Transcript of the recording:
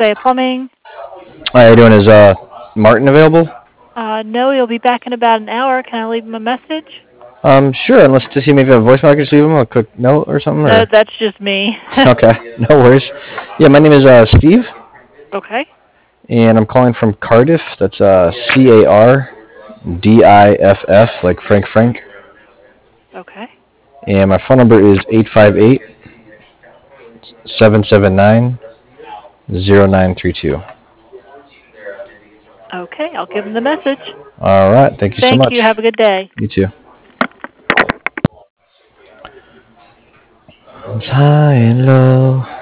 USA Plumbing. How you doing? Is Martin available? No, he'll be back in about an hour. Can I leave him a message? Sure. Unless does he maybe have a voicemail, I can just leave him a quick note or something. No, Or that's just me. okay, no worries. Yeah, my name is Steve, Okay. and I'm calling from Cardiff. That's Cardiff, like Frank. Okay. And my phone number is 858-779-0932. Okay, I'll give him the message. All right. Thank you so Thank you. much. Have a good day. You too. It's high and low.